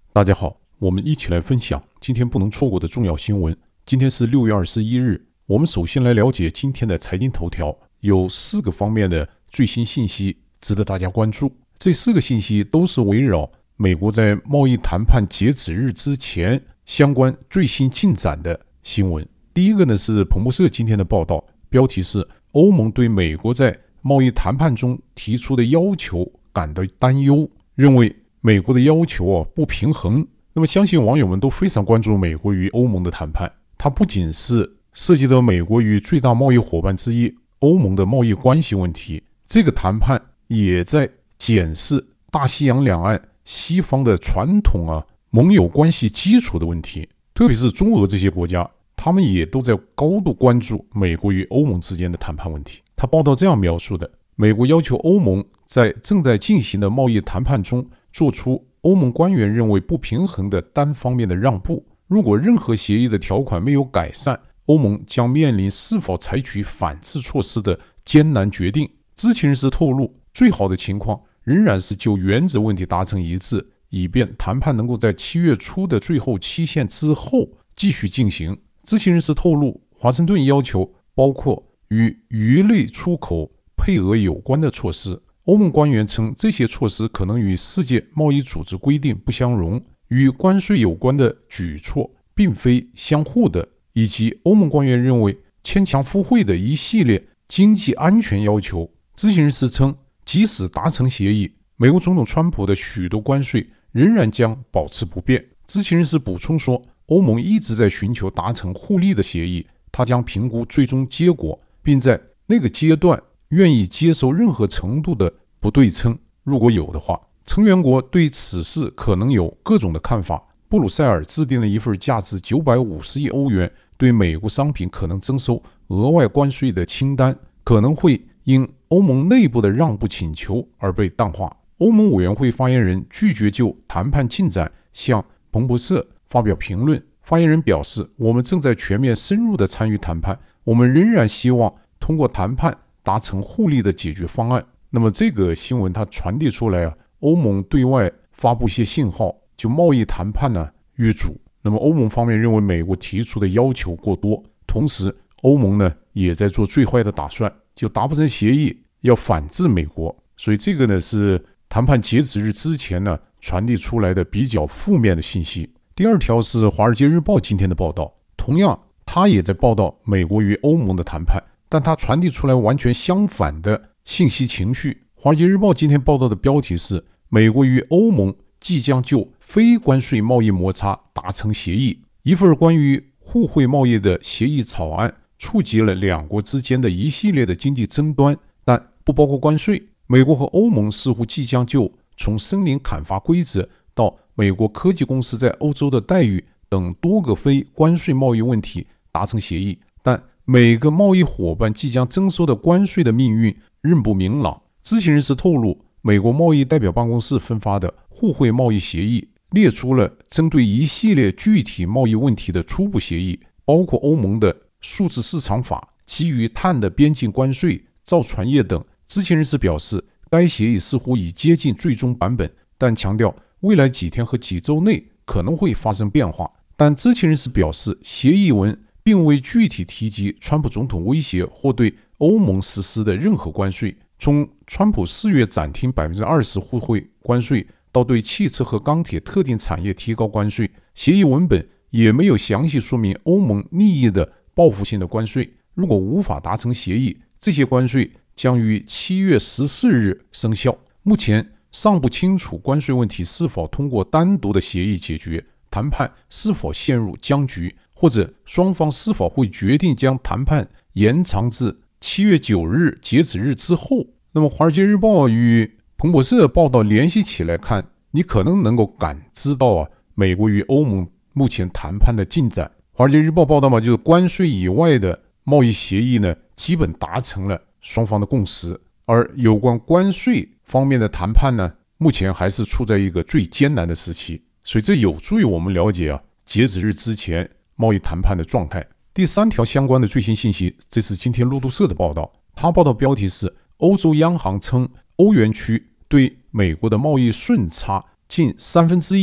大家好，我们一起来分享今天不能错过的重要新闻。今天是6月21日，我们首先来了解今天的财经头条，有4个方面的最新信息值得大家关注。这4个信息都是围绕美国在贸易谈判截止日之前相关最新进展的新闻。第一个呢是彭博社今天的报道，标题是欧盟对美国在贸易谈判中提出的要求感到担忧，认为美国的要求不平衡。那么相信网友们都非常关注美国与欧盟的谈判，它不仅是涉及到美国与最大贸易伙伴之一欧盟的贸易关系问题，这个谈判也在检视大西洋两岸西方的传统盟友关系基础的问题，特别是中俄这些国家，他们也都在高度关注美国与欧盟之间的谈判问题。他报道这样描述的：美国要求欧盟在正在进行的贸易谈判中做出欧盟官员认为不平衡的单方面的让步，如果任何协议的条款没有改善，欧盟将面临是否采取反制措施的艰难决定。知情人士透露，最好的情况仍然是就原则问题达成一致，以便谈判能够在7月初的最后期限之后继续进行。知情人士透露，华盛顿要求包括与鱼类出口配额有关的措施。欧盟官员称，这些措施可能与世界贸易组织规定不相容，与关税有关的举措并非相互的，以及欧盟官员认为牵强附会的一系列经济安全要求。知情人士称，即使达成协议，美国总统川普的许多关税仍然将保持不变。知情人士补充说，欧盟一直在寻求达成互利的协议，他将评估最终结果，并在那个阶段愿意接受任何程度的不对称，如果有的话。成员国对此事可能有各种的看法。布鲁塞尔制定了一份价值950亿欧元对美国商品可能征收额外关税的清单，可能会因欧盟内部的让步请求而被淡化。欧盟委员会发言人拒绝就谈判进展向彭博社发表评论。发言人表示，我们正在全面深入地参与谈判，我们仍然希望通过谈判达成互利的解决方案。那么这个新闻它传递出来欧盟对外发布一些信号，就贸易谈判遇阻。那么欧盟方面认为美国提出的要求过多，同时欧盟也在做最坏的打算，就达不成协议要反制美国。所以这个是谈判截止日之前传递出来的比较负面的信息。第二条是华尔街日报今天的报道，同样它也在报道美国与欧盟的谈判，但它传递出来完全相反的信息情绪。华尔街日报今天报道的标题是，美国与欧盟即将就非关税贸易摩擦达成协议。一份关于互惠贸易的协议草案触及了两国之间的一系列的经济争端，但不包括关税。美国和欧盟似乎即将就从森林砍伐规则到美国科技公司在欧洲的待遇等多个非关税贸易问题达成协议，但每个贸易伙伴即将征收的关税的命运仍不明朗。知情人士透露，美国贸易代表办公室分发的互惠贸易协议列出了针对一系列具体贸易问题的初步协议，包括欧盟的数字市场法、基于碳的边境关税、造船业等。知情人士表示，该协议似乎已接近最终版本，但强调未来几天和几周内可能会发生变化。但知情人士表示，协议文并未具体提及川普总统威胁或对欧盟实施的任何关税。从川普4月暂停 20% 互惠关税到对汽车和钢铁特定产业提高关税，协议文本也没有详细说明欧盟拟议的报复性的关税。如果无法达成协议，这些关税将于7月14日生效。目前尚不清楚关税问题是否通过单独的协议解决，谈判是否陷入僵局，或者双方是否会决定将谈判延长至7月9日截止日之后。那么华尔街日报与彭博社报道联系起来看，你可能能够感知到美国与欧盟目前谈判的进展。华尔街日报报道就是关税以外的贸易协议基本达成了双方的共识，而有关关税方面的谈判目前还是处在一个最艰难的时期。所以这有助于我们了解截止日之前贸易谈判的状态。第3条相关的最新信息，这是今天路透社的报道，它报道标题是，欧洲央行称欧元区对美国的贸易顺差近1/3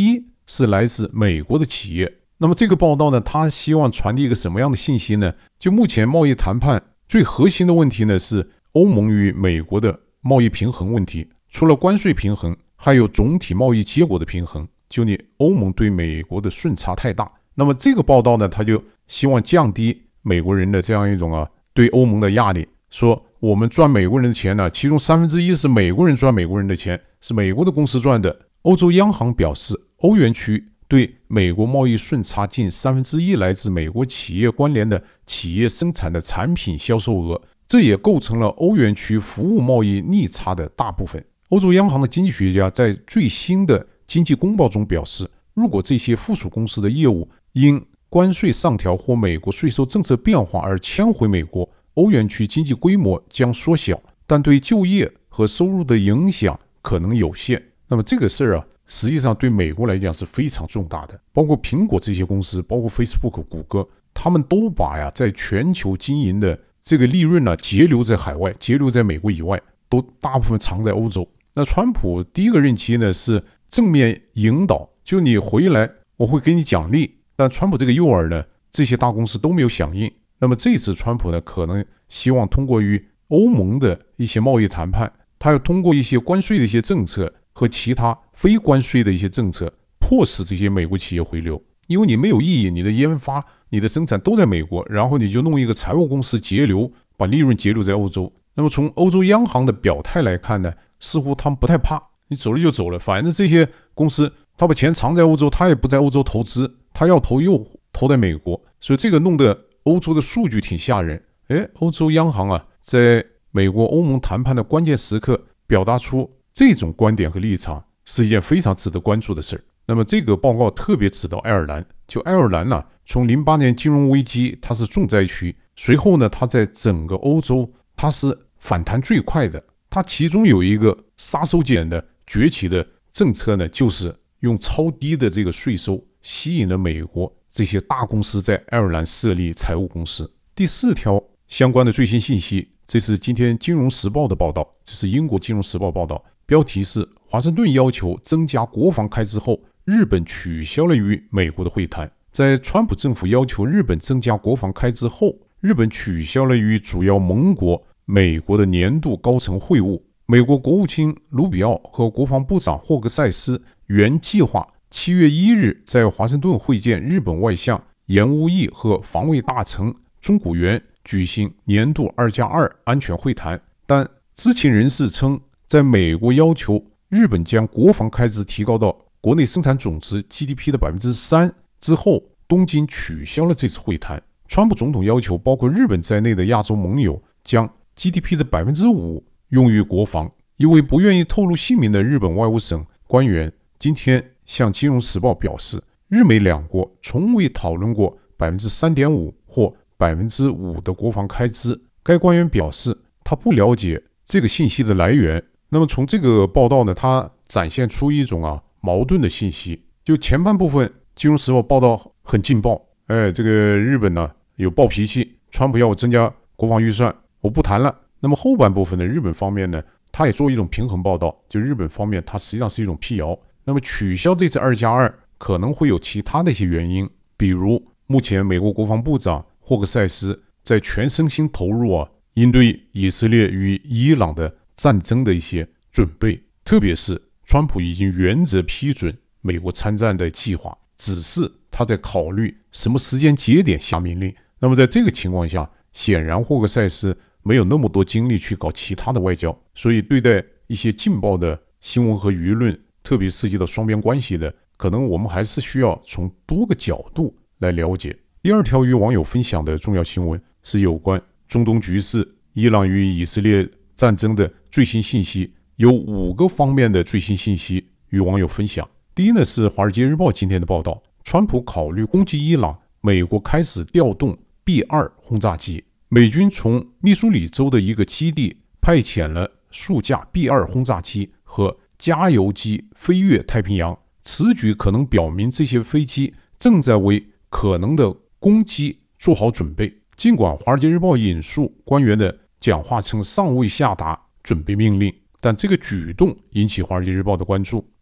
是来自美国的企业。那么这个报道呢，他希望传递一个什么样的信息呢？就目前贸易谈判最核心的问题呢，是欧盟与美国的贸易平衡问题。除了关税平衡，还有总体贸易结果的平衡。就你欧盟对美国的顺差太大，那么这个报道呢，他就希望降低美国人的这样一种对欧盟的压力，说我们赚美国人的钱呢，其中1/3是美国人赚美国人的钱，是美国的公司赚的。欧洲央行表示，欧元区对美国贸易顺差近1/3来自美国企业关联的企业生产的产品销售额，这也构成了欧元区服务贸易逆差的大部分。欧洲央行的经济学家在最新的经济公报中表示，如果这些附属公司的业务因关税上调或美国税收政策变化而迁回美国，欧元区经济规模将缩小，但对就业和收入的影响可能有限。那么这个事儿实际上对美国来讲是非常重大的。包括苹果这些公司，包括 Facebook、谷歌，他们都把在全球经营的这个利润节留在海外，节留在美国以外，都大部分藏在欧洲。那川普第一个任期呢，是正面引导，就你回来我会给你奖励，但川普这个诱饵呢，这些大公司都没有响应。那么这次川普呢，可能希望通过与欧盟的一些贸易谈判，他要通过一些关税的一些政策和其他非关税的一些政策，迫使这些美国企业回流。因为你没有意义，你的研发、你的生产都在美国，然后你就弄一个财务公司节流，把利润节流在欧洲。那么从欧洲央行的表态来看呢，似乎他们不太怕，你走了就走了，反正这些公司他把钱藏在欧洲，他也不在欧洲投资，他要投又投在美国，所以这个弄得欧洲的数据挺吓人。欧洲央行在美国欧盟谈判的关键时刻表达出这种观点和立场，是一件非常值得关注的事。那么这个报告特别指到爱尔兰，就爱尔兰从08年金融危机它是重灾区，随后呢，它在整个欧洲它是反弹最快的。它其中有一个杀手锏的崛起的政策呢，就是用超低的这个税收吸引了美国这些大公司在爱尔兰设立财务公司。第4条相关的最新信息，这是今天金融时报的报道，这是英国金融时报报道，标题是华盛顿要求增加国防开支后，日本取消了与美国的会谈。在川普政府要求日本增加国防开支后，日本取消了与主要盟国美国的年度高层会晤。美国国务卿卢比奥和国防部长霍克塞斯原计划7月1日在华盛顿会见日本外相岩屋义和防卫大臣中谷元，举行年度2+2安全会谈。但知情人士称，在美国要求日本将国防开支提高到国内生产总值 GDP 的 3% 之后，东京取消了这次会谈。川普总统要求包括日本在内的亚洲盟友将 GDP 的 5% 用于国防。一位不愿意透露姓名的日本外务省官员今天向金融时报表示，日美两国从未讨论过 3.5% 或 5% 的国防开支。该官员表示，他不了解这个信息的来源。那么从这个报道呢，它展现出一种矛盾的信息。就前半部分金融时报报道很劲爆，这个日本有暴脾气，川普要我增加国防预算，我不谈了。那么后半部分呢，日本方面呢，他也做一种平衡报道，就日本方面它实际上是一种辟谣。那么取消这次2+2可能会有其他的一些原因，比如目前美国国防部长霍克塞斯在全身心投入应对以色列与伊朗的战争的一些准备，特别是川普已经原则批准美国参战的计划，只是他在考虑什么时间节点下命令。那么在这个情况下，显然霍克塞斯没有那么多精力去搞其他的外交，所以对待一些劲爆的新闻和舆论，特别涉及到双边关系的，可能我们还是需要从多个角度来了解。第2条与网友分享的重要新闻是有关中东局势、伊朗与以色列战争的最新信息，有5个方面的最新信息与网友分享。第一呢，是《华尔街日报》今天的报道，川普考虑攻击伊朗，美国开始调动 B-2 轰炸机。美军从密苏里州的一个基地派遣了数架 B-2 轰炸机和加油机飞越太平洋，此举可能表明这些飞机正在为可能的攻击做好准备。尽管《华尔街日报》引述官员的讲话称尚未下达准备命令，但这个举动引起《华尔街日报》的关注。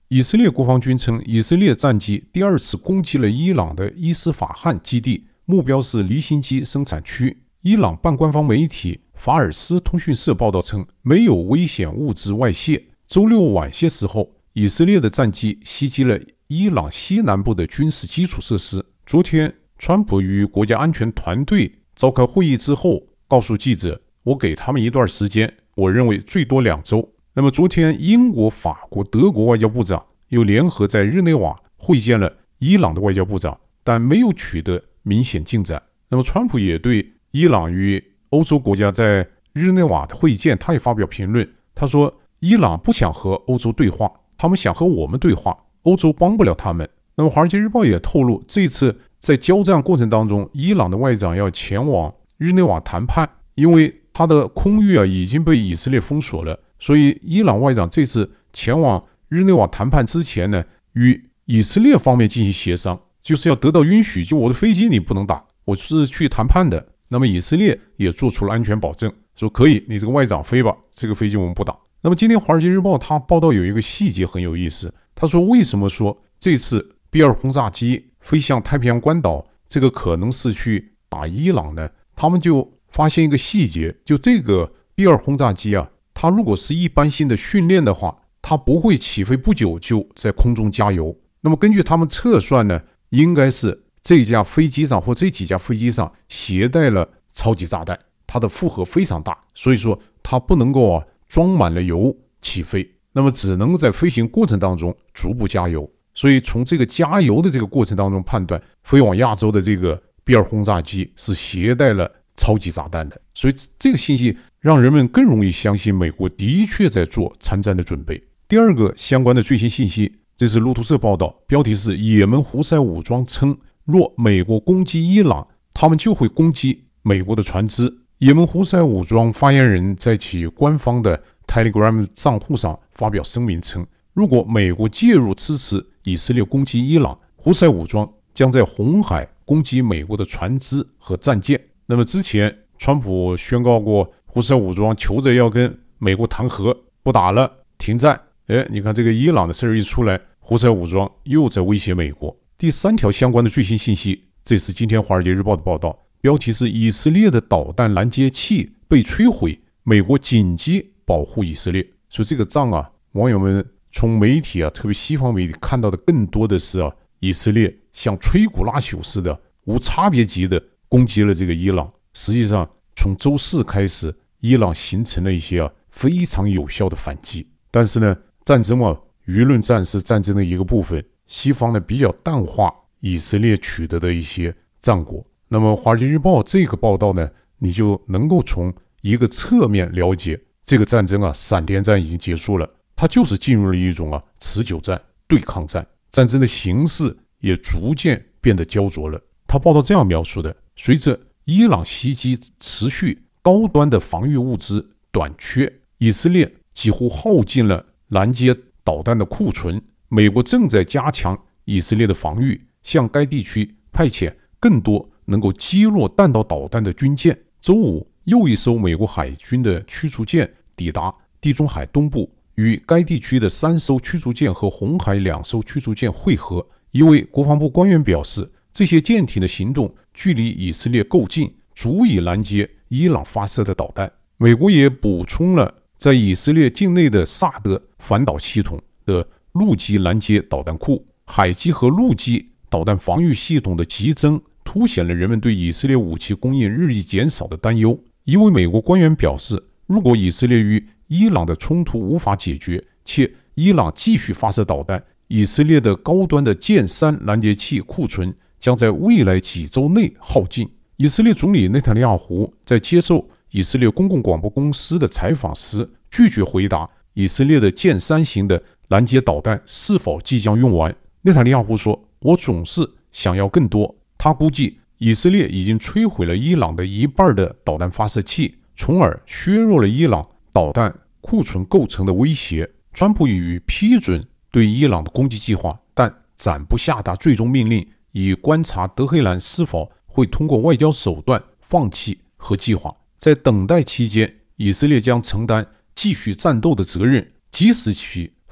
以色列国防军称，以色列战机第2次攻击了伊朗的伊斯法罕基地，目标是离心机生产区。伊朗半官方媒体法尔斯通讯社报道称，没有危险物质外泄。周六晚些时候，以色列的战机袭击了伊朗西南部的军事基础设施。昨天，川普与国家安全团队召开会议之后，告诉记者，我给他们一段时间，我认为最多2周。那么昨天，英国、法国、德国外交部长又联合在日内瓦会见了伊朗的外交部长，但没有取得明显进展。那么川普也对伊朗与欧洲国家在日内瓦的会见，他也发表评论。他说，伊朗不想和欧洲对话，他们想和我们对话，欧洲帮不了他们。那么华尔街日报也透露，这次在交战过程当中，伊朗的外长要前往日内瓦谈判，因为他的空域已经被以色列封锁了，所以伊朗外长这次前往日内瓦谈判之前呢，与以色列方面进行协商，就是要得到允许，就我的飞机你不能打，我是去谈判的。那么以色列也做出了安全保证，说可以，你这个外长飞吧，这个飞机我们不打。那么今天华尔街日报他报道有一个细节很有意思，他说为什么说这次 B2 轰炸机飞向太平洋关岛，这个可能是去打伊朗呢？他们就发现一个细节，就这个 B2 轰炸机它如果是一般性的训练的话，它不会起飞不久就在空中加油。那么根据他们测算呢，应该是这架飞机上或这几架飞机上携带了超级炸弹，它的负荷非常大，所以说它不能够装满了油起飞，那么只能在飞行过程当中逐步加油。所以从这个加油的这个过程当中判断，飞往亚洲的这个 B2 轰炸机是携带了超级炸弹的。所以这个信息让人们更容易相信美国的确在做参战的准备。第二个相关的最新信息，这是路透社报道，标题是也门胡塞武装称，若美国攻击伊朗，他们就会攻击美国的船只。也门胡塞武装发言人在其官方的 Telegram 账户上发表声明称，如果美国介入支持以色列攻击伊朗，胡塞武装将在红海攻击美国的船只和战舰。那么之前川普宣告过，胡塞武装求着要跟美国谈和，不打了，停战。你看这个伊朗的事儿一出来，胡塞武装又在威胁美国。第3条相关的最新信息，这是今天华尔街日报的报道，标题是以色列的导弹拦截器被摧毁，美国紧急保护以色列。所以这个仗网友们从媒体特别西方媒体看到的更多的是以色列像摧枯拉朽似的无差别级的攻击了这个伊朗。实际上从周4开始，伊朗形成了一些非常有效的反击。但是呢，战争舆论战是战争的一个部分，西方呢比较淡化以色列取得的一些战果。那么华尔街日报这个报道呢，你就能够从一个侧面了解，这个战争闪电战已经结束了，它就是进入了一种持久战、对抗战，战争的形势也逐渐变得焦灼了。他报道这样描述的，随着伊朗袭击持续，高端的防御物资短缺，以色列几乎耗尽了拦截导弹的库存，美国正在加强以色列的防御，向该地区派遣更多能够击落弹道导弹的军舰。周5，又一艘美国海军的驱逐舰抵达地中海东部，与该地区的3艘驱逐舰和红海2艘驱逐舰会合。一位国防部官员表示，这些舰艇的行动距离以色列够近，足以拦截伊朗发射的导弹。美国也补充了在以色列境内的萨德反导系统的陆基拦截导弹库，海基和陆基导弹防御系统的激增，凸显了人们对以色列武器供应日益减少的担忧。一位美国官员表示，如果以色列与伊朗的冲突无法解决，且伊朗继续发射导弹，以色列的高端的剑3拦截器库存将在未来几周内耗尽。以色列总理内塔尼亚胡在接受以色列公共广播公司的采访时，拒绝回答以色列的剑3型的拦截导弹是否即将用完。内塔尼亚胡说，我总是想要更多。他估计以色列已经摧毁了伊朗的1半的导弹发射器，从而削弱了伊朗导弹库存构成的威胁。川普已批准对伊朗的攻击计划，但暂不下达最终命令，以观察德黑兰是否会通过外交手段放弃核计划。在等待期间，以色列将承担继续战斗的责任，即使其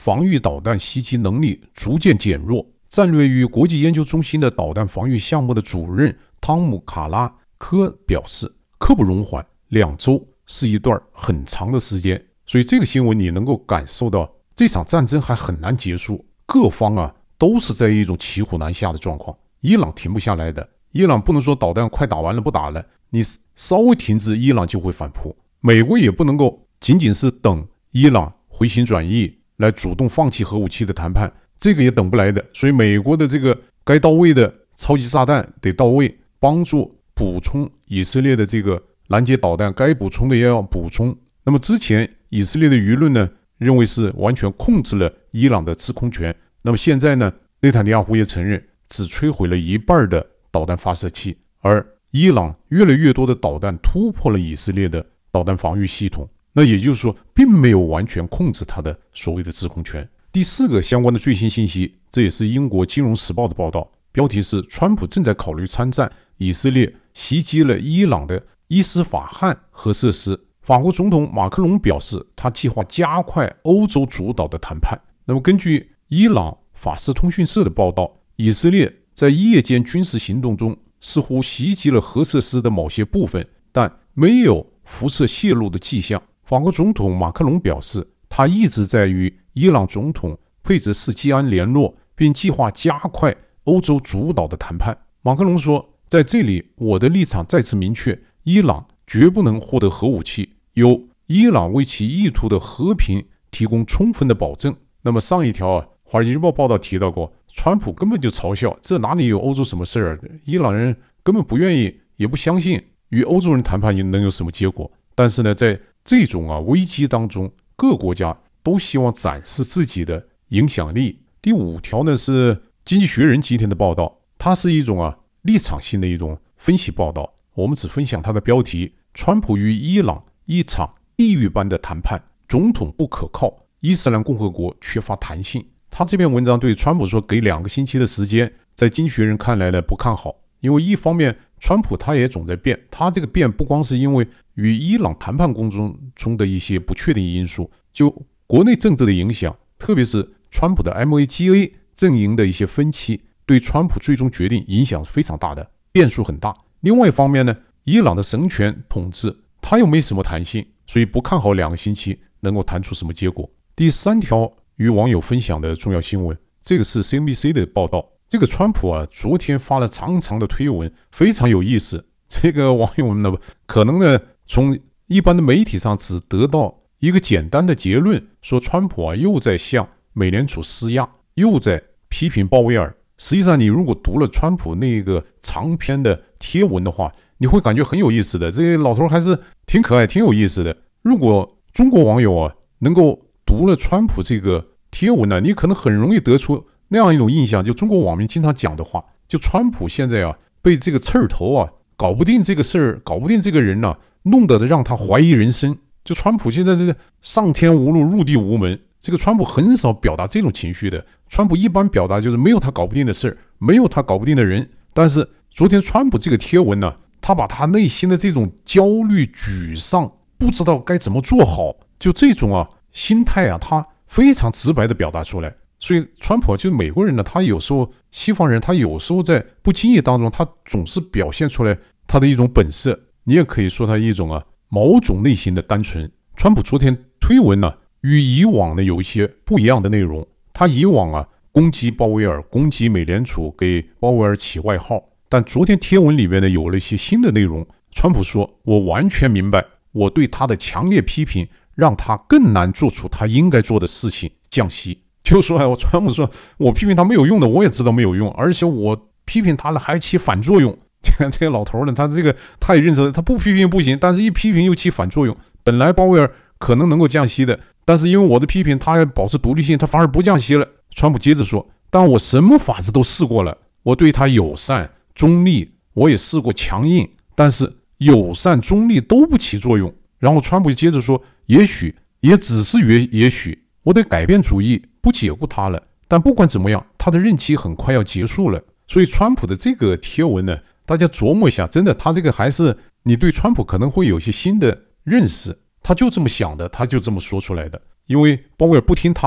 防御导弹袭击能力逐渐减弱。战略与国际研究中心的导弹防御项目的主任汤姆·卡拉科表示，刻不容缓，2周是一段很长的时间。所以这个新闻你能够感受到，这场战争还很难结束，各方都是在一种骑虎难下的状况。伊朗停不下来的，伊朗不能说导弹快打完了不打了，你稍微停止，伊朗就会反扑。美国也不能够仅仅是等伊朗回心转意来主动放弃核武器的谈判，这个也等不来的。所以美国的这个该到位的超级炸弹得到位，帮助补充以色列的这个拦截导弹，该补充的也要补充。那么之前以色列的舆论呢，认为是完全控制了伊朗的制空权。那么现在呢，内塔尼亚胡也承认只摧毁了一半的导弹发射器，而伊朗越来越多的导弹突破了以色列的导弹防御系统，那也就是说并没有完全控制它的所谓的制空权。第4个相关的最新信息，这也是英国金融时报的报道，标题是川普正在考虑参战，以色列袭击了伊朗的伊斯法罕核设施。法国总统马克龙表示，他计划加快欧洲主导的谈判。那么根据伊朗法斯通讯社的报道，以色列在夜间军事行动中似乎袭击了核设施的某些部分，但没有辐射泄露的迹象。法国总统马克龙表示，他一直在与伊朗总统佩泽斯基安联络，并计划加快欧洲主导的谈判。马克龙说，在这里我的立场再次明确，伊朗绝不能获得核武器，由伊朗为其意图的和平提供充分的保证。那么上一条华尔街日报报道提到过，川普根本就嘲笑，这哪里有欧洲什么事儿？伊朗人根本不愿意，也不相信与欧洲人谈判能有什么结果。但是呢，在这种危机当中，各国家都希望展示自己的影响力。第5条呢是经济学人今天的报道，它是一种立场性的一种分析报道，我们只分享它的标题：川普与伊朗一场地狱般的谈判，总统不可靠，伊斯兰共和国缺乏弹性。他这篇文章对川普说给2个星期的时间，在经济学人看来呢不看好，因为一方面川普他也总在变，他这个变不光是因为与伊朗谈判过程中的一些不确定因素，就国内政治的影响，特别是川普的 MAGA 阵营的一些分歧，对川普最终决定影响非常大的，变数很大。另外一方面呢，伊朗的神权统治他又没什么弹性，所以不看好2个星期能够谈出什么结果。第3条与网友分享的重要新闻，这个是 CNBC 的报道。这个川普昨天发了长长的推文，非常有意思。这个网友们呢，可能呢从一般的媒体上只得到一个简单的结论，说川普又在向美联储施压，又在批评鲍威尔。实际上你如果读了川普那个长篇的贴文的话，你会感觉很有意思的，这个老头还是挺可爱挺有意思的。如果中国网友能够读了川普这个贴文呢，你可能很容易得出那样一种印象，就中国网民经常讲的话，就川普现在被这个刺儿头搞不定这个事儿，搞不定这个人弄得让他怀疑人生。就川普现在这上天无路入地无门，这个川普很少表达这种情绪的，川普一般表达就是没有他搞不定的事儿，没有他搞不定的人。但是昨天川普这个贴文呢，他把他内心的这种焦虑沮丧，不知道该怎么做好，就这种心态他非常直白的表达出来。所以川普就是美国人呢，他有时候西方人他有时候在不经意当中，他总是表现出来他的一种本色，你也可以说他一种某种内心的单纯。川普昨天推文呢，与以往呢有一些不一样的内容。他以往攻击鲍威尔，攻击美联储，给鲍威尔起外号，但昨天贴文里面呢有了一些新的内容。川普说，我完全明白，我对他的强烈批评让他更难做出他应该做的事情，降息。就是说川普说，我批评他没有用的，我也知道没有用，而且我批评他了还起反作用。这个老头呢，他也认识，他不批评不行，但是一批评又起反作用。本来鲍威尔可能能够降息的，但是因为我的批评，他要保持独立性，他反而不降息了。川普接着说，但我什么法子都试过了，我对他友善中立，我也试过强硬，但是友善中立都不起作用。然后川普接着说，也许也只是也许我得改变主意，不解雇他了。但不管怎么样，他的任期很快要结束了。所以川普的这个贴文呢，大家琢磨一下，真的他这个还是你对川普可能会有些新的认识，他就这么想的，他就这么说出来的。因为鲍威尔不听他的，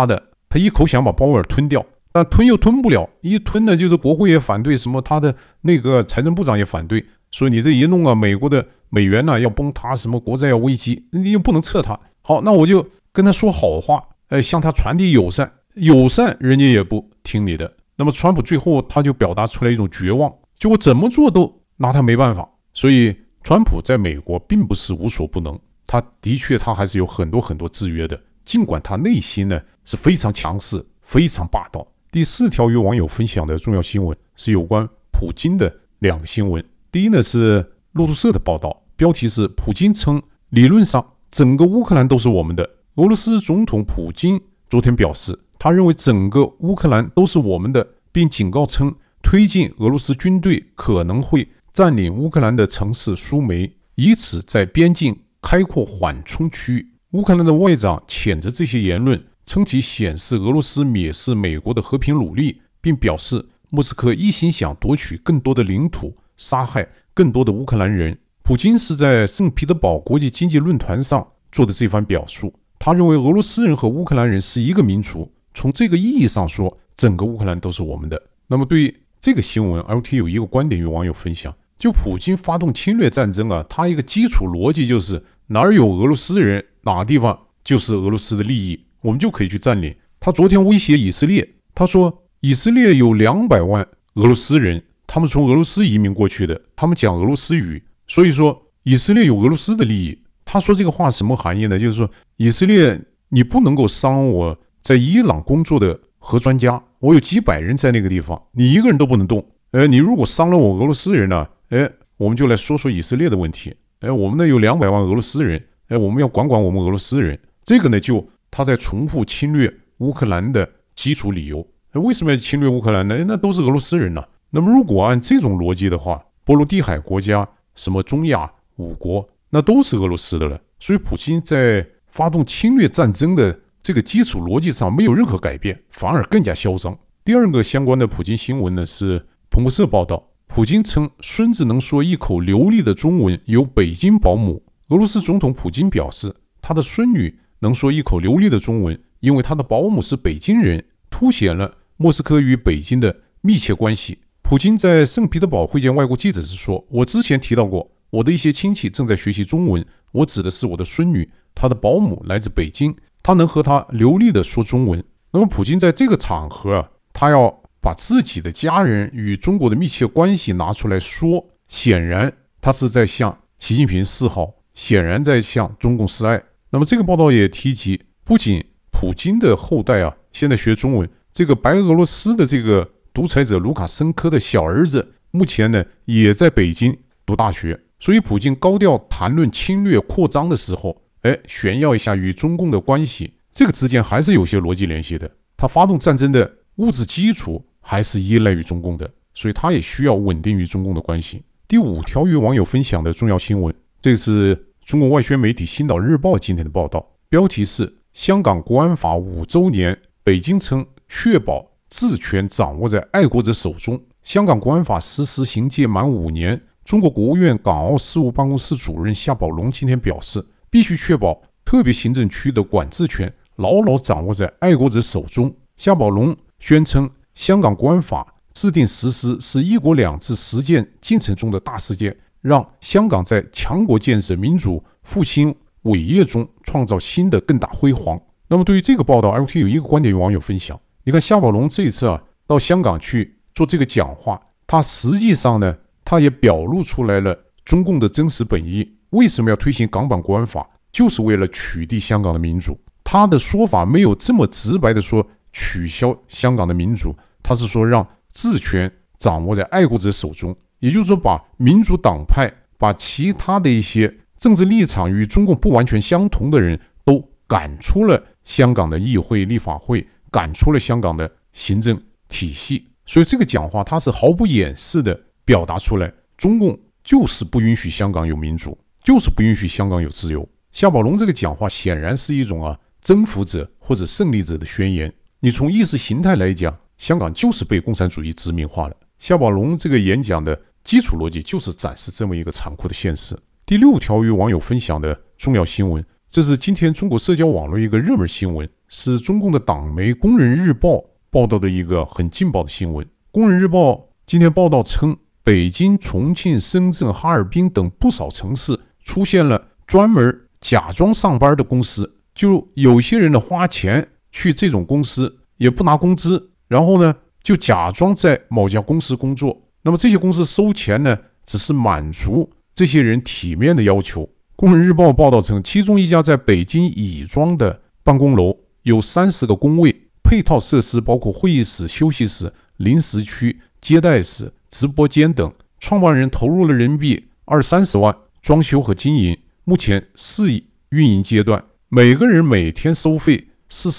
他一口想把鲍威尔吞掉，但吞又吞不了，一吞呢就是国会也反对，什么他的那个财政部长也反对，所以你这一弄啊，美国的美元呢要崩塌，什么国债要危机，你又不能撤他。好，那我就跟他说好话，向他传递友善，人家也不听你的。那么川普最后他就表达出来一种绝望，就我怎么做都拿他没办法。所以川普在美国并不是无所不能，他的确他还是有很多制约的，尽管他内心呢是非常强势，非常霸道。第4条与网友分享的重要新闻是有关普京的2个新闻。第一呢是路透社的报道，标题是普京称理论上整个乌克兰都是我们的。俄罗斯总统普京昨天表示，他认为整个乌克兰都是我们的，并警告称推进俄罗斯军队可能会占领乌克兰的城市苏梅，以此在边境开阔缓冲区。乌克兰的外长谴责这些言论，称其显示俄罗斯蔑视美国的和平努力，并表示莫斯科一心想夺取更多的领土，杀害更多的乌克兰人。普京是在圣彼得堡国际经济论坛上做的这番表述，他认为俄罗斯人和乌克兰人是一个民族，从这个意义上说，整个乌克兰都是我们的。那么对于这个新闻 ，LT 有一个观点与网友分享，就普京发动侵略战争啊，他一个基础逻辑就是哪儿有俄罗斯人，哪个地方就是俄罗斯的利益，我们就可以去占领。他昨天威胁以色列，他说以色列有200万俄罗斯人，他们从俄罗斯移民过去的，他们讲俄罗斯语，所以说以色列有俄罗斯的利益。他说这个话什么含义呢？就是说以色列你不能够伤我在伊朗工作的核专家，我有几百人在那个地方，你一个人都不能动。你如果伤了我俄罗斯人呢，我们就来说说以色列的问题。我们那有200万俄罗斯人，我们要管我们俄罗斯人。这个呢，就他在重复侵略乌克兰的基础理由。为什么要侵略乌克兰呢？那都是俄罗斯人呢。那么如果按这种逻辑的话，波罗的海国家什么中亚5国，那都是俄罗斯的了。所以普京在发动侵略战争的这个基础逻辑上没有任何改变，反而更加嚣张。第2个相关的普京新闻呢，是彭博社报道，普京称孙子能说一口流利的中文，由北京保姆。俄罗斯总统普京表示，他的孙女能说一口流利的中文，因为他的保姆是北京人，凸显了莫斯科与北京的密切关系。普京在圣彼得堡会见外国记者时说，我之前提到过，我的一些亲戚正在学习中文，我指的是我的孙女，她的保姆来自北京，她能和她流利的说中文。那么普京在这个场合他要把自己的家人与中国的密切关系拿出来说，显然他是在向习近平示好，显然在向中共示爱。那么这个报道也提及，不仅普京的后代现在学中文，这个白俄罗斯的这个独裁者卢卡申科的小儿子目前呢也在北京读大学。所以普京高调谈论侵略扩张的时候，炫耀一下与中共的关系，这个之间还是有些逻辑联系的。他发动战争的物质基础还是依赖于中共的，所以他也需要稳定与中共的关系。第5条与网友分享的重要新闻，这是中国外宣媒体《星岛日报》今天的报道，标题是香港国安法5周年，北京称确保治权掌握在爱国者手中。香港国安法实施行届满5年，中国国务院港澳事务办公室主任夏宝龙今天表示，必须确保特别行政区的管制权牢牢掌握在爱国者手中。夏宝龙宣称，香港国安法制定实施是一国两制实践进程中的大事件，让香港在强国建设、民主复兴伟业中创造新的更大辉煌。那么对于这个报道 ，LT 有一个观点与网友分享。你看夏宝龙这一次到香港去做这个讲话，他实际上呢，他也表露出来了中共的真实本意。为什么要推行港版国安法？就是为了取缔香港的民主。他的说法没有这么直白的说取消香港的民主，他是说让治权掌握在爱国者手中，也就是说把民主党派，把其他的一些政治立场与中共不完全相同的人都赶出了香港的议会、立法会，赶出了香港的行政体系。所以这个讲话他是毫不掩饰的表达出来，中共就是不允许香港有民主，就是不允许香港有自由。夏宝龙这个讲话显然是一种征服者或者胜利者的宣言。你从意识形态来讲，香港就是被共产主义殖民化了。夏宝龙这个演讲的基础逻辑就是展示这么一个残酷的现实。第6条与网友分享的重要新闻，这是今天中国社交网络一个热门新闻， 是中共的党媒《工人日报》报道的一个很劲爆的新闻。《工人日报》今天报道称，北京、重庆、深圳、哈尔滨等不少城市出现了专门假装上班的公司，就有些人呢花钱去这种公司，也不拿工资，然后呢就假装在某家公司工作。那么这些公司收钱呢，只是满足这些人体面的要求。《工人日报》报道称，其中一家在北京乙庄的办公楼有30个工位，配套设施包括会议室、休息室、临时区、接待室、直播间等。创办人投入了人民币20-30万装修和经营，目前是运营阶段。每个人每天收费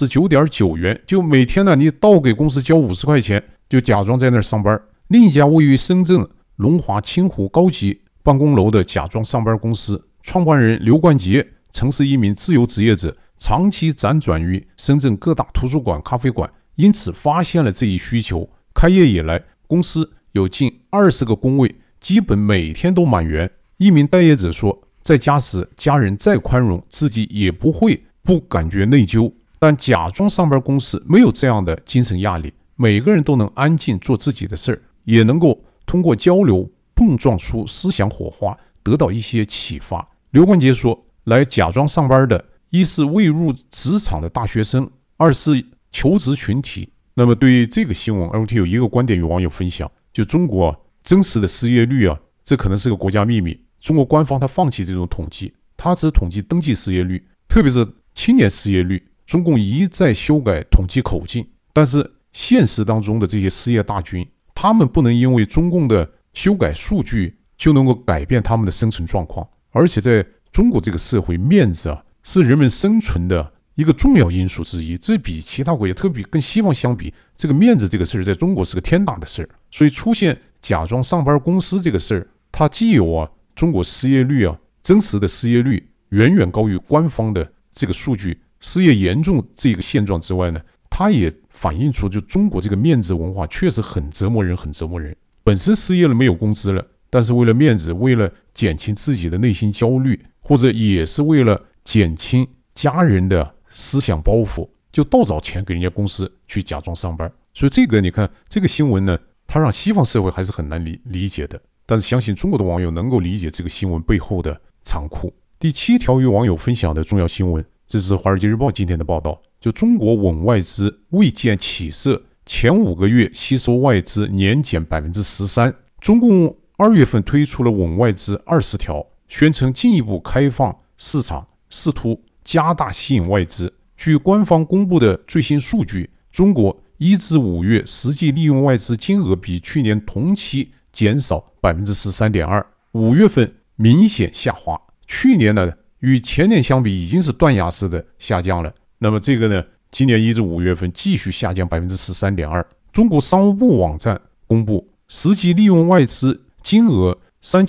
49.9元，就每天呢你倒给公司交50块钱，就假装在那儿上班。另一家位于深圳龙华清湖高级办公楼的假装上班公司，创办人刘冠杰曾是一名自由职业者，长期辗转于深圳各大图书馆、咖啡馆，因此发现了这一需求。开业以来，公司有近20个工位，基本每天都满员。一名待业者说，在家时家人再宽容，自己也不感觉内疚，但假装上班公司没有这样的精神压力，每个人都能安静做自己的事儿，也能够通过交流碰撞出思想火花，得到一些启发。刘冠杰说，来假装上班的，一是未入职场的大学生，二是求职群体。那么对于这个新闻 ，LT 有一个观点与网友分享，就中国真实的失业率这可能是个国家秘密。中国官方他放弃这种统计，他只统计登记失业率，特别是青年失业率。中共一再修改统计口径，但是现实当中的这些失业大军，他们不能因为中共的修改数据就能够改变他们的生存状况。而且在中国这个社会，面子是人们生存的一个重要因素之一，这比其他国家，特别跟西方相比，这个面子这个事儿在中国是个天大的事儿。所以出现假装上班公司这个事儿，它既有中国失业率真实的失业率远远高于官方的这个数据，失业严重这个现状之外呢，它也反映出就中国这个面子文化确实很折磨人，很折磨人。本身失业了没有工资了，但是为了面子，为了减轻自己的内心焦虑，或者也是为了减轻家人的思想包袱，就倒找钱给人家公司去假装上班。所以这个你看这个新闻呢，它让西方社会还是很难理解的，但是相信中国的网友能够理解这个新闻背后的残酷。第7条与网友分享的重要新闻，这是《华尔街日报》今天的报道，就中国稳外资未见起色，前5个月吸收外资年减 13%。 中共2月份推出了稳外资20条，宣称进一步开放市场，试图加大吸引外资。据官方公布的最新数据，中国1至5月实际利用外资金额比去年同期减少 13.2%， 5月份明显下滑。去年呢，与前年相比已经是断崖式的下降了。那么这个呢，今年1至5月份继续下降 13.2%。 中国商务部网站公布，实际利用外资金额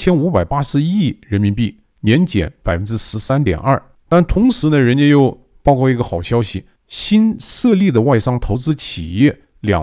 3581亿人民币，年减 13.2%。 但同时呢，人家又报告一个好消息，新设立的外商投资企业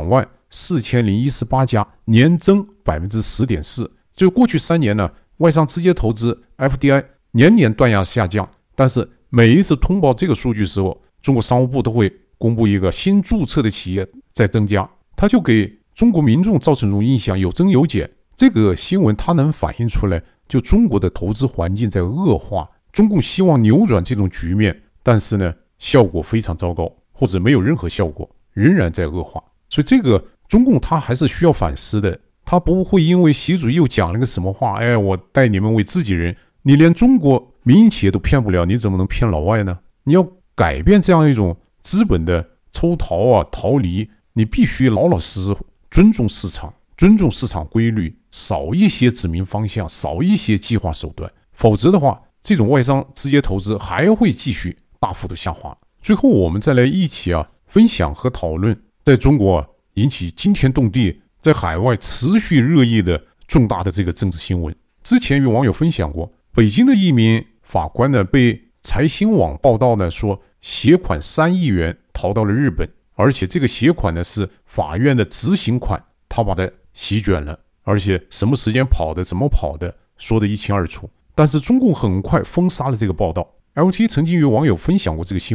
24018家，年增 10.4%。 就过去3年呢，外商直接投资 FDI 年年断崖下降，但是每一次通报这个数据时候，中国商务部都会公布一个新注册的企业在增加，它就给中国民众造成一种印象，有增有减。这个新闻它能反映出来，就中国的投资环境在恶化，中共希望扭转这种局面，但是呢，效果非常糟糕，或者没有任何效果，仍然在恶化。所以这个中共它还是需要反思的，他不会因为习主席又讲了个什么话，我待你们为自己人，你连中国民营企业都骗不了，你怎么能骗老外呢？你要改变这样一种资本的抽逃逃离，你必须老老实实尊重市场，尊重市场规律，少一些指明方向，少一些计划手段，否则的话，这种外商直接投资还会继续大幅度下滑。最后我们再来一起分享和讨论在中国引起惊天动地，在海外持续热议的重大的这个政治新闻。之前与网友分享过，北京的一名法官呢，被财新网报道呢说携款3亿元逃到了日本，而且这个携款呢是法院的执行款，他把它席卷了，而且什么时间跑的，怎么跑的，说得一清二楚。但是中共很快封杀了这个报道。LT 曾经与网友分享过这个新闻，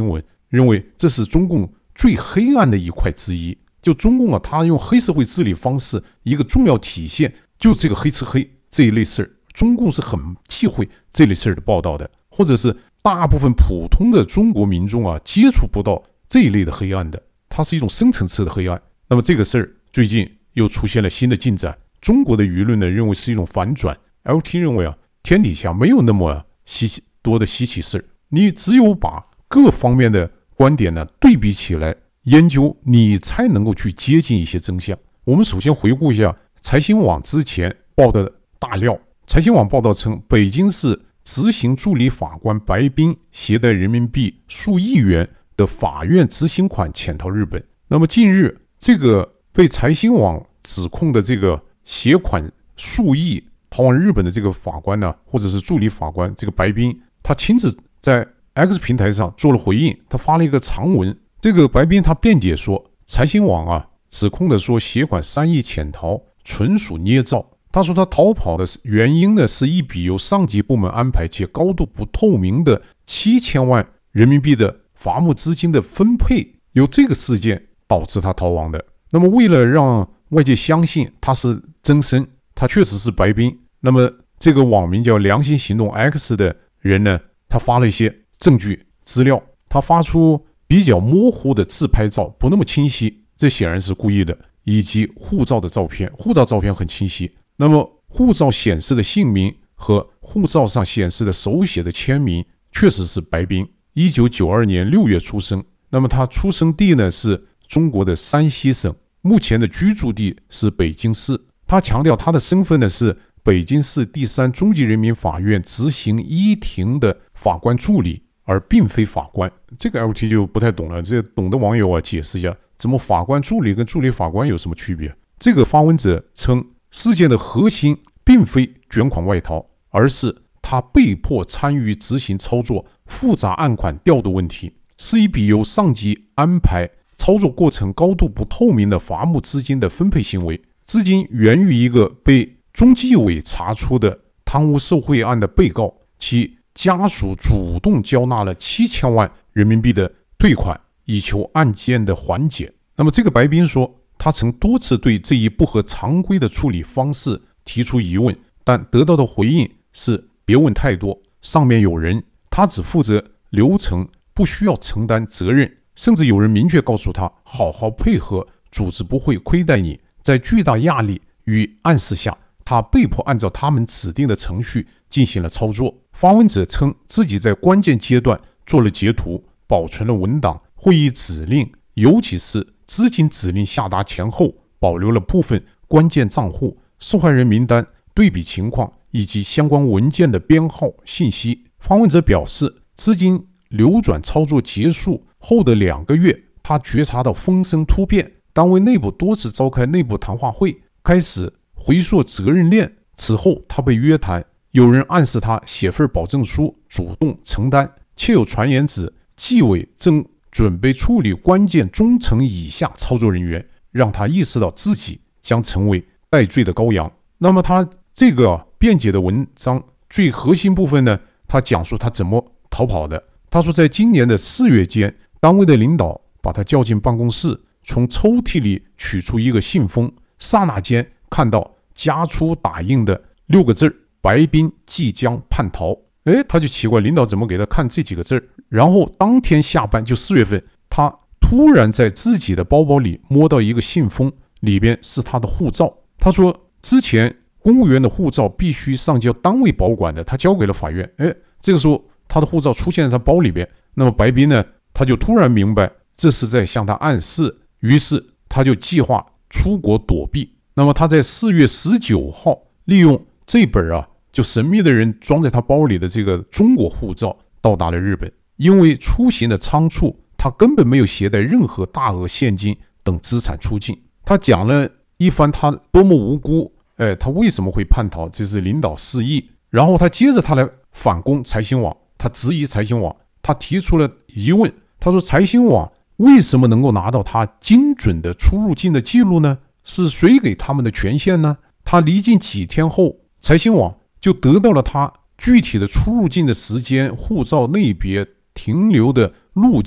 认为这是中共最黑暗的一块之一。就中共他用黑社会治理方式一个重要体现，就这个黑吃黑这一类事儿，中共是很忌讳这类事儿的报道的，或者是大部分普通的中国民众接触不到这一类的黑暗的，它是一种深层次的黑暗。那么这个事儿最近又出现了新的进展，中国的舆论呢认为是一种反转。LT 认为天底下没有那么多的稀奇事，你只有把各方面的观点呢对比起来研究，你才能够去接近一些真相。我们首先回顾一下财新网之前报的大料。财新网报道称，北京市执行助理法官白冰携带人民币数亿元的法院执行款潜逃日本。那么近日，这个被财新网指控的这个携款数亿逃往日本的这个法官呢，或者是助理法官这个白冰，他亲自在 X 平台上做了回应，他发了一个长文。这个白冰他辩解说，财新网指控的说携款3亿潜逃纯属捏造。他说他逃跑的原因呢，是一笔由上级部门安排且高度不透明的7000万人民币的罚没资金的分配，由这个事件导致他逃亡的。那么为了让外界相信他是真身，他确实是白冰，那么这个网名叫良心行动 X 的人呢，他发了一些证据资料，他发出比较模糊的自拍照，不那么清晰，这显然是故意的，以及护照的照片，护照照片很清晰。那么护照显示的姓名和护照上显示的手写的签名确实是白冰，1992年6月出生。那么他出生地呢是中国的山西省，目前的居住地是北京市。他强调他的身份呢是北京市第3中级人民法院执行一庭的法官助理，而并非法官。这个 LT 就不太懂了，这懂的网友解释一下，怎么法官助理跟助理法官有什么区别？这个发文者称，事件的核心并非卷款外逃，而是他被迫参与执行操作复杂案款调度问题，是一笔由上级安排、操作过程高度不透明的罚没资金的分配行为。资金源于一个被中纪委查出的贪污受贿案的被告，其家属主动交纳了7000万人民币的退款，以求案件的缓解。那么这个白冰说，他曾多次对这一不合常规的处理方式提出疑问，但得到的回应是别问太多，上面有人，他只负责流程，不需要承担责任。甚至有人明确告诉他，好好配合，组织不会亏待你。在巨大压力与暗示下，他被迫按照他们指定的程序进行了操作。发文者称，自己在关键阶段做了截图，保存了文档、会议指令，尤其是资金指令下达前后，保留了部分关键账户、受害人名单、对比情况以及相关文件的编号信息。发文者表示，资金流转操作结束后的2个月，他觉察到风声突变，单位内部多次召开内部谈话会，开始回溯责任链。此后他被约谈，有人暗示他写份保证书，主动承担，且有传言指纪委正准备处理关键中层以下操作人员，让他意识到自己将成为戴罪的羔羊。那么他这个辩解的文章最核心部分呢，他讲述他怎么逃跑的。他说，在今年的4月间，单位的领导把他叫进办公室，从抽屉里取出一个信封，刹那间看到家书打印的6个字：白冰即将叛逃。他就奇怪，领导怎么给他看这几个字？然后当天下班，就4月份，他突然在自己的包包里摸到一个信封，里边是他的护照。他说，之前公务员的护照必须上交单位保管的，他交给了法院。这个时候他的护照出现在他包里边。那么白冰呢，他就突然明白这是在向他暗示，于是他就计划出国躲避。那么他在4月19号利用这本就神秘的人装在他包里的这个中国护照到达了日本。因为出行的仓促，他根本没有携带任何大额现金等资产出境。他讲了一番他多么无辜，他为什么会叛逃，这是领导示意。然后他接着他来反攻财新网，他质疑财新网，他提出了疑问。他说，财新网为什么能够拿到他精准的出入境的记录呢？是谁给他们的权限呢？他离境几天后，财新网就得到了他具体的出入境的时间、护照类别、停留的路径，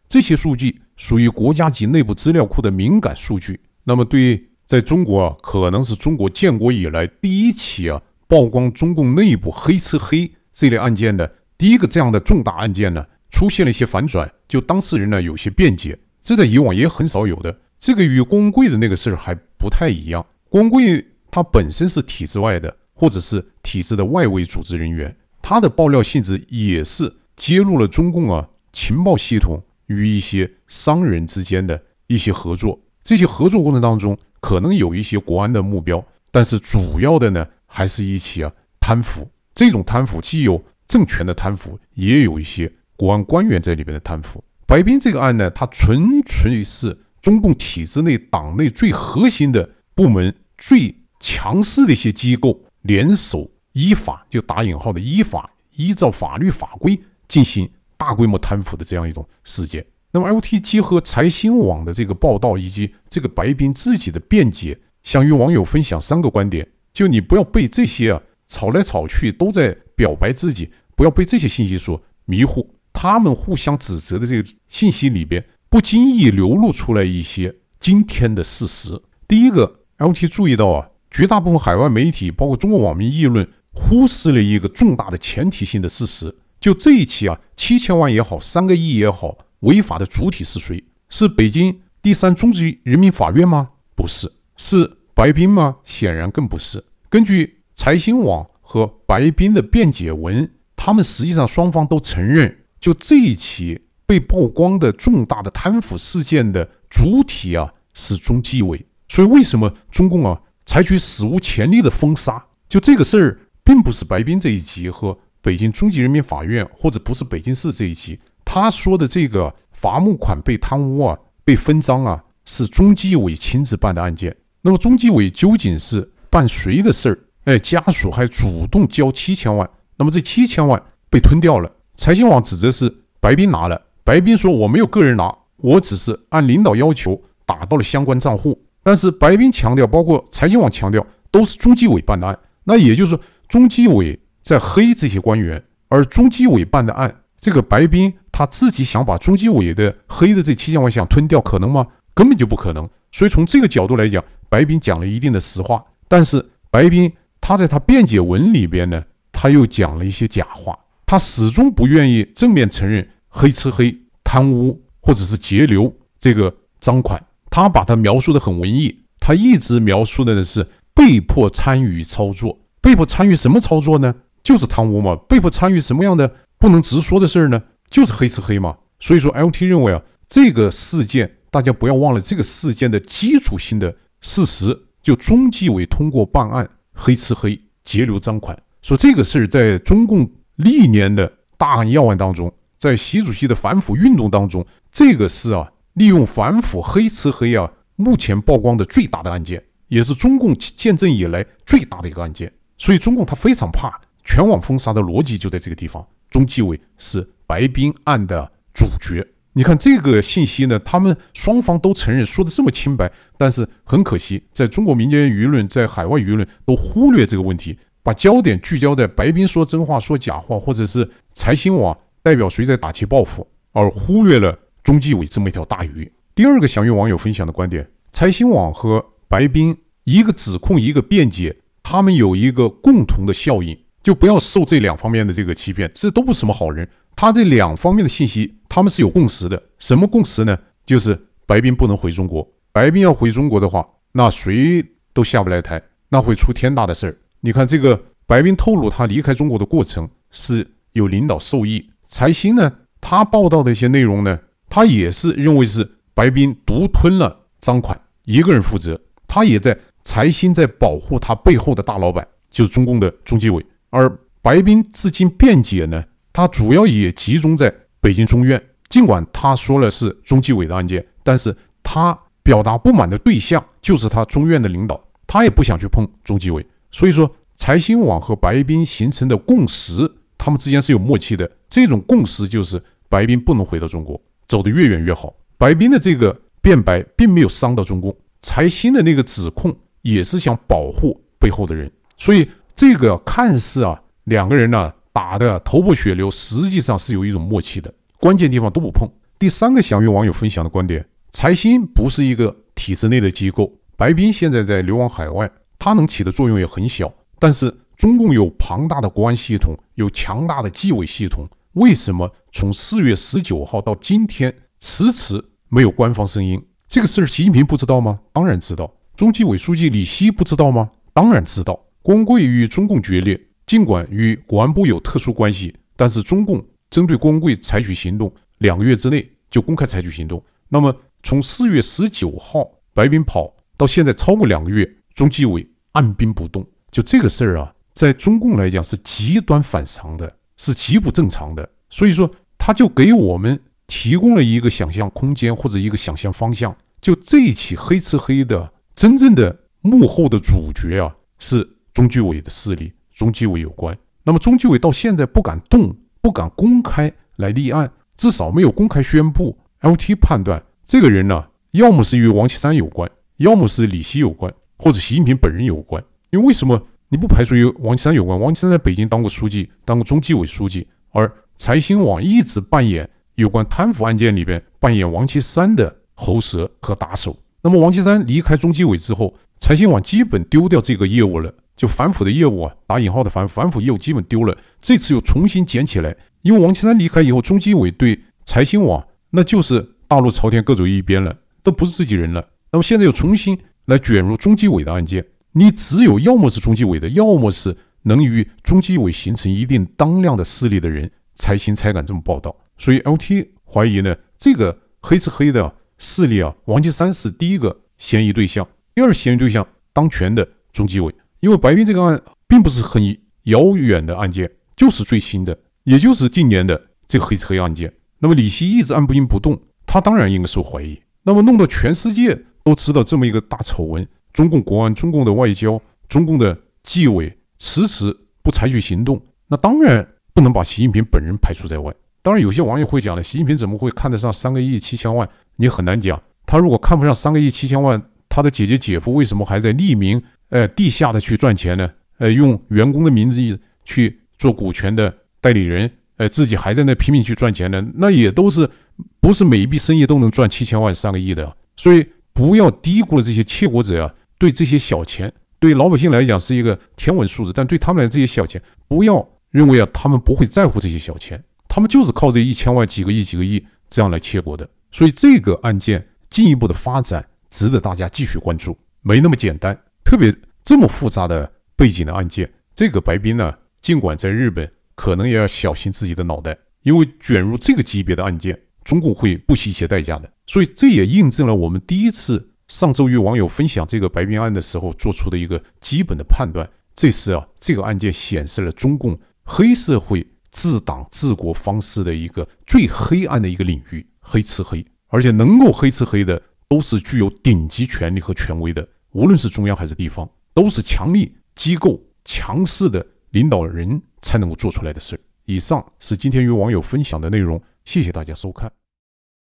这些数据属于国家级内部资料库的敏感数据。那么在中国可能是中国建国以来第一起曝光中共内部黑吃黑这类案件的第一个这样的重大案件呢，出现了一些反转，就当事人呢有些辩解，这在以往也很少有的。这个与郭文贵的那个事还不太一样。郭文贵他本身是体制外的，或者是体制的外围组织人员，他的爆料性质也是揭露了中共情报系统与一些商人之间的一些合作。这些合作过程当中可能有一些国安的目标，但是主要的呢还是一起贪腐。这种贪腐既有政权的贪腐，也有一些国安官员在里边的贪腐。白冰这个案呢，它纯粹是中共体制内党内最核心的部门、最强势的一些机构联手依法，就打引号的依法，依照法律法规进行大规模贪腐的这样一种事件。那么 LTG 和财新网的这个报道，以及这个白冰自己的辩解，想与网友分享3个观点。就你不要被这些吵来吵去都在表白自己，不要被这些信息所迷惑。他们互相指责的这个信息里边，不经意流露出来一些今天的事实。第一个 LT 注意到绝大部分海外媒体包括中国网民议论忽视了一个重大的前提性的事实，就这一起7000万也好，3个亿也好，违法的主体是谁？是北京第3中级人民法院吗？不是。是白冰吗？显然更不是。根据财新网和白冰的辩解文，他们实际上双方都承认，就这一起被曝光的重大的贪腐事件的主体是中纪委。所以为什么中共采取史无前例的封杀？就这个事儿并不是白冰这一级和北京中级人民法院，或者不是北京市这一级，他说的这个罚募款被贪污被分赃是中纪委亲自办的案件。那么中纪委究竟是办谁的事儿？家属还主动交7000万，那么这7000万被吞掉了。财新网指责是白冰拿了，白冰说我没有个人拿，我只是按领导要求打到了相关账户。但是白冰强调，包括财新网强调，都是中纪委办的案。那也就是说，中纪委在黑这些官员，而中纪委办的案，这个白冰他自己想把中纪委的黑的这7000万想吞掉，可能吗？根本就不可能。所以从这个角度来讲，白冰讲了一定的实话，但是白冰他在他辩解文里边呢，他又讲了一些假话，他始终不愿意正面承认黑吃黑、贪污或者是截留这个赃款，他把它描述得很文艺，他一直描述的是被迫参与操作。被迫参与什么操作呢？就是贪污嘛。被迫参与什么样的不能直说的事呢？就是黑吃黑嘛。所以说 LT 认为这个事件大家不要忘了，这个事件的基础性的事实，就中纪委通过办案黑吃黑、截留赃款，说这个事在中共历年的大案要案当中，在习主席的反腐运动当中，这个是利用反腐黑吃黑目前曝光的最大的案件，也是中共建政以来最大的一个案件。所以中共他非常怕全网封杀的逻辑就在这个地方，中纪委是白冰案的主角。你看这个信息呢，他们双方都承认，说的这么清白，但是很可惜，在中国民间舆论、在海外舆论都忽略这个问题，把焦点聚焦在白冰说真话、说假话，或者是财新网代表谁在打击报复，而忽略了中纪委这么一条大鱼。第二个想与网友分享的观点，财新网和白冰一个指控一个辩解，他们有一个共同的效应，就不要受这2方面的这个欺骗，这都不是什么好人。他这2方面的信息他们是有共识的。什么共识呢？就是白冰不能回中国，白冰要回中国的话，那谁都下不来台，那会出天大的事儿。你看这个白冰透露他离开中国的过程是有领导授意，财新呢他报道的一些内容呢，他也是认为是白冰独吞了赃款，一个人负责，他也在财新在保护他背后的大老板，就是中共的中纪委。而白冰至今辩解呢，他主要也集中在北京中院，尽管他说了是中纪委的案件，但是他表达不满的对象就是他中院的领导，他也不想去碰中纪委。所以说财新网和白冰形成的共识，他们之间是有默契的，这种共识就是白冰不能回到中国，走得越远越好。白冰的这个辩白并没有伤到中共，财新的那个指控也是想保护背后的人，所以这个看似2个人打得头破血流，实际上是有一种默契的，关键地方都不碰。 第3个想与网友分享的观点，财新不是一个体制内的机构，白斌现在在流亡海外，他能起的作用也很小，但是中共有庞大的国安系统，有强大的纪委系统，为什么从4月19号到今天迟迟没有官方声音？这个事儿习近平不知道吗？当然知道。中纪委书记李希不知道吗？当然知道。郭文贵与中共决裂，尽管与国安部有特殊关系，但是中共针对郭文贵采取行动，2个月之内就公开采取行动。那么从4月19号白斌跑到现在超过2个月，中纪委按兵不动，就这个事儿啊，在中共来讲是极端反常的，是极不正常的。所以说，他就给我们提供了一个想象空间或者一个想象方向。就这一起黑吃黑的真正的幕后的主角啊，是中纪委的势力，中纪委有关。那么中纪委到现在不敢动，不敢公开来立案，至少没有公开宣布。LT 判断这个人呢，要么是与王岐山有关，要么是李希有关，或者习近平本人有关。因为为什么你不排除与王岐山有关？王岐山在北京当过书记，当过中纪委书记，而财新网一直扮演有关贪腐案件里边扮演王岐山的喉舌和打手。那么王岐山离开中纪委之后，财新网基本丢掉这个业务了，就反腐的业务啊，打引号的反腐业务基本丢了。这次又重新捡起来，因为王岐山离开以后，中纪委对财新网那就是大路朝天各走一边了，都不是自己人了。那么现在又重新来卷入中纪委的案件，你只有要么是中纪委的，要么是能与中纪委形成一定当量的势力的人才行才敢这么报道。所以 LT 怀疑呢，这个黑吃黑的势力啊，王岐山是第一个嫌疑对象，第二嫌疑对象当权的中纪委。因为白斌这个案并不是很遥远的案件，就是最新的，也就是今年的这个黑吃黑案件。那么李希一直按兵不动，他当然应该受怀疑。那么弄到全世界都知道这么一个大丑闻，中共国安、中共的外交、中共的纪委迟迟不采取行动，那当然不能把习近平本人排除在外。当然有些网友会讲了，习近平怎么会看得上3个亿7千万？你很难讲，他如果看不上3个亿7千万，他的姐姐姐夫为什么还在匿名地下的去赚钱呢？用员工的名字去做股权的代理人，自己还在那拼命去赚钱呢？那也都是不是每一笔生意都能赚7千万3个亿的。所以不要低估了这些窃国者啊，对这些小钱，对老百姓来讲是一个天文数字，但对他们来这些小钱，不要认为啊他们不会在乎这些小钱，他们就是靠这1000万几个亿这样来窃国的。所以这个案件进一步的发展值得大家继续关注，没那么简单。特别这么复杂的背景的案件，这个白斌呢，尽管在日本可能也要小心自己的脑袋，因为卷入这个级别的案件，中共会不惜一切代价的。所以这也印证了我们第一次上周与网友分享这个白斌案的时候做出的一个基本的判断。这次啊，这个案件显示了中共黑社会治党治国方式的一个最黑暗的一个领域，黑吃黑。而且能够黑吃黑的都是具有顶级权力和权威的，无论是中央还是地方，都是强力机构、强势的领导人才能够做出来的事。以上是今天与网友分享的内容，谢谢大家收看。